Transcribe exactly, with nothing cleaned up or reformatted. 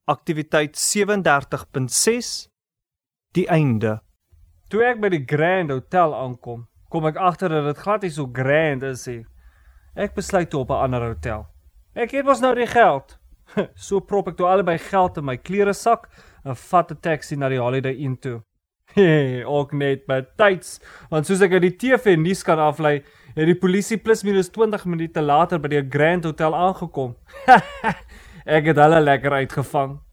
Aktiwiteit sewe en dertig punt ses, die einde. Toe ek by die Grand Hotel aankom, kom ek agter dat dit glad nie so grand is nie. Ek besluit toe op 'n ander hotel. Ek het mos nou die geld. So prop ek toe albei geld in my kleresak en vat 'n taxi na die Holiday Inn toe. Hey, ook net betyds, want soos ek uit die T V nuus kan aflei, het die polisie plus minus twintig minute later by die Grand Hotel aangekom. Ek het hulle lekker uitgevang.